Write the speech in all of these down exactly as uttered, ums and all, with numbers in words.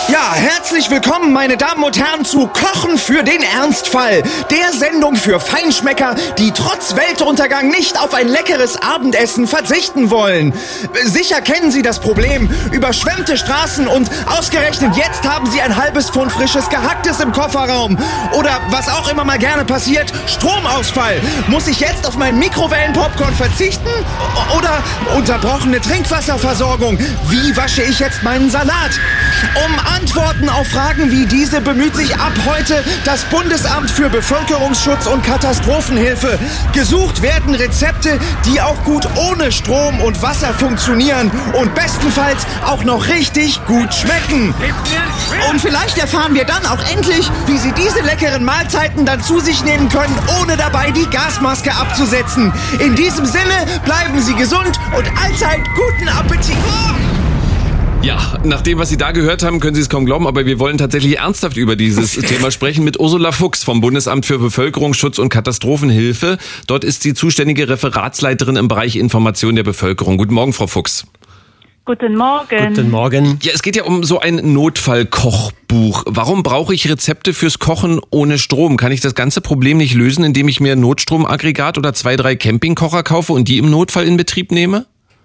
Ja, herzlich willkommen, meine Damen und Herren, zu Kochen für den Ernstfall. Der Sendung für Feinschmecker, die trotz Weltuntergang nicht auf ein leckeres Abendessen verzichten wollen. Sicher kennen Sie das Problem. Überschwemmte Straßen und ausgerechnet jetzt haben Sie ein halbes Pfund frisches Gehacktes im Kofferraum. Oder was auch immer mal gerne passiert, Stromausfall. Muss ich jetzt auf meinen Mikrowellenpopcorn verzichten? O- Oder unterbrochene Trinkwasserversorgung. Wie wasche ich jetzt meinen Salat? Um Antworten auf Fragen wie diese bemüht sich ab heute das Bundesamt für Bevölkerungsschutz und Katastrophenhilfe. Gesucht werden Rezepte, die auch gut ohne Strom und Wasser funktionieren und bestenfalls auch noch richtig gut schmecken. Und vielleicht erfahren wir dann auch endlich, wie Sie diese leckeren Mahlzeiten dann zu sich nehmen können, ohne dabei die Gasmaske abzusetzen. In diesem Sinne, bleiben Sie gesund und allzeit guten Appetit. Ja, nach dem, was Sie da gehört haben, können Sie es kaum glauben, aber wir wollen tatsächlich ernsthaft über dieses Thema sprechen mit Ursula Fuchs vom Bundesamt für Bevölkerungsschutz und Katastrophenhilfe. Dort ist sie zuständige Referatsleiterin im Bereich Information der Bevölkerung. Guten Morgen, Frau Fuchs. Guten Morgen. Guten Morgen. Ja, es geht ja um so ein Notfallkochbuch. Warum brauche ich Rezepte fürs Kochen ohne Strom? Kann ich das ganze Problem nicht lösen, indem ich mir ein Notstromaggregat oder zwei, drei Campingkocher kaufe und die im Notfall in Betrieb nehme?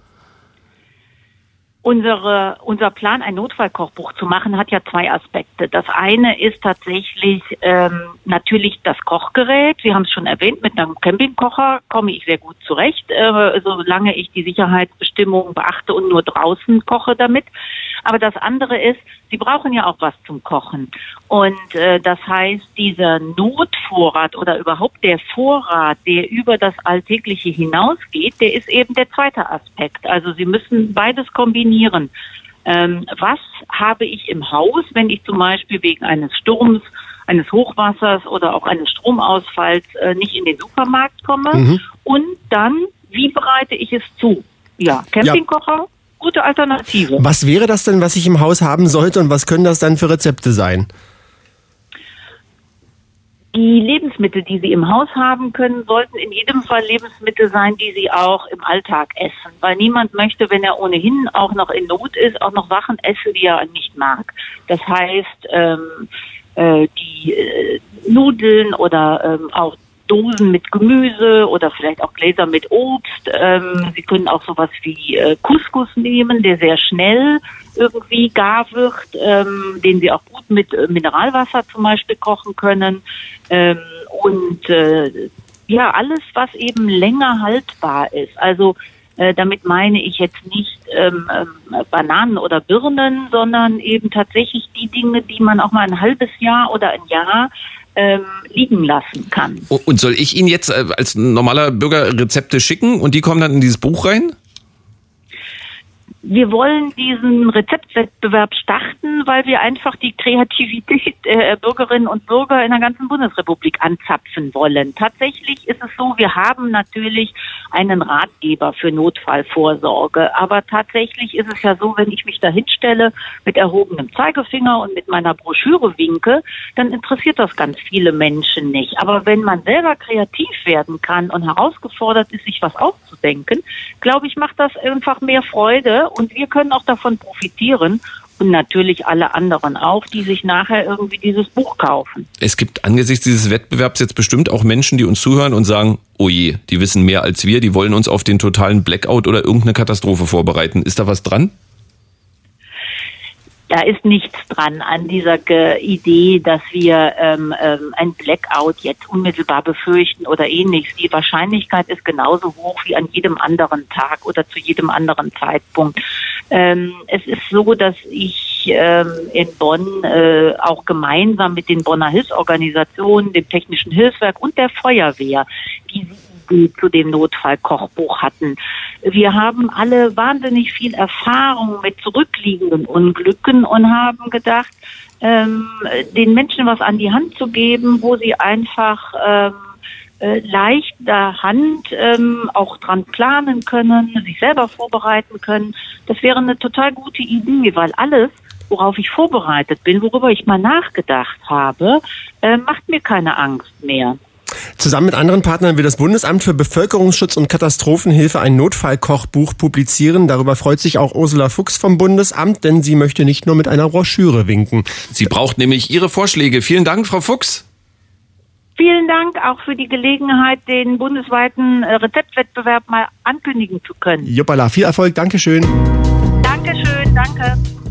Unsere, unser Plan, ein Notfallkochbuch zu machen, hat ja zwei Aspekte. Das eine ist tatsächlich ähm, natürlich das Kochgerät. Sie haben es schon erwähnt, mit einem Campingkocher komme ich sehr gut zurecht, äh, solange ich die Sicherheitsbestimmungen beachte und nur draußen koche damit. Aber das andere ist, Sie brauchen ja auch was zum Kochen. Und äh, das heißt, dieser Notvorrat oder überhaupt der Vorrat, der über das Alltägliche hinausgeht, der ist eben der zweite Aspekt. Also Sie müssen beides kombinieren. Ähm, was habe ich im Haus, wenn ich zum Beispiel wegen eines Sturms, eines Hochwassers oder auch eines Stromausfalls äh, nicht in den Supermarkt komme? Mhm. Und dann, wie bereite ich es zu? Ja, Campingkocher. Ja. Gute Alternative. Was wäre das denn, was ich im Haus haben sollte und was können das dann für Rezepte sein? Die Lebensmittel, die Sie im Haus haben können, sollten in jedem Fall Lebensmittel sein, die Sie auch im Alltag essen. Weil niemand möchte, wenn er ohnehin auch noch in Not ist, auch noch Sachen essen, die er nicht mag. Das heißt, ähm, äh, die äh, Nudeln oder ähm, auch Dosen mit Gemüse oder vielleicht auch Gläser mit Obst. Ähm, Sie können auch sowas wie äh, Couscous nehmen, der sehr schnell irgendwie gar wird, ähm, den Sie auch gut mit äh, Mineralwasser zum Beispiel kochen können. Ähm, und äh, ja, alles, was eben länger haltbar ist. Also äh, damit meine ich jetzt nicht ähm, äh, Bananen oder Birnen, sondern eben tatsächlich die Dinge, die man auch mal ein halbes Jahr oder ein Jahr Ähm, liegen lassen kann. Und soll ich Ihnen jetzt äh, als normaler Bürger Rezepte schicken und die kommen dann in dieses Buch rein? Wir wollen diesen Rezeptwettbewerb starten, weil wir einfach die Kreativität der Bürgerinnen und Bürger in der ganzen Bundesrepublik anzapfen wollen. Tatsächlich ist es so, wir haben natürlich einen Ratgeber für Notfallvorsorge, aber tatsächlich ist es ja so, wenn ich mich da hinstelle mit erhobenem Zeigefinger und mit meiner Broschüre winke, dann interessiert das ganz viele Menschen nicht. Aber wenn man selber kreativ werden kann und herausgefordert ist, sich was auszudenken, glaube ich, macht das einfach mehr Freude. Und wir können auch davon profitieren und natürlich alle anderen auch, die sich nachher irgendwie dieses Buch kaufen. Es gibt angesichts dieses Wettbewerbs jetzt bestimmt auch Menschen, die uns zuhören und sagen, oh je, die wissen mehr als wir, die wollen uns auf den totalen Blackout oder irgendeine Katastrophe vorbereiten. Ist da was dran? Da ist nichts dran an dieser Ge- Idee, dass wir ähm, ähm, ein Blackout jetzt unmittelbar befürchten oder ähnliches. Die Wahrscheinlichkeit ist genauso hoch wie an jedem anderen Tag oder zu jedem anderen Zeitpunkt. Ähm, es ist so, dass ich ähm, in Bonn äh, auch gemeinsam mit den Bonner Hilfsorganisationen, dem Technischen Hilfswerk und der Feuerwehr die die zu dem Notfallkochbuch hatten. Wir haben alle wahnsinnig viel Erfahrung mit zurückliegenden Unglücken und haben gedacht, ähm, den Menschen was an die Hand zu geben, wo sie einfach ähm, äh, leichter Hand ähm, auch dran planen können, sich selber vorbereiten können. Das wäre eine total gute Idee, weil alles, worauf ich vorbereitet bin, worüber ich mal nachgedacht habe, äh, macht mir keine Angst mehr. Zusammen mit anderen Partnern will das Bundesamt für Bevölkerungsschutz und Katastrophenhilfe ein Notfallkochbuch publizieren. Darüber freut sich auch Ursula Fuchs vom Bundesamt, denn sie möchte nicht nur mit einer Broschüre winken. Sie braucht nämlich Ihre Vorschläge. Vielen Dank, Frau Fuchs. Vielen Dank auch für die Gelegenheit, den bundesweiten Rezeptwettbewerb mal ankündigen zu können. Juppala, viel Erfolg, Dankeschön. Dankeschön, danke.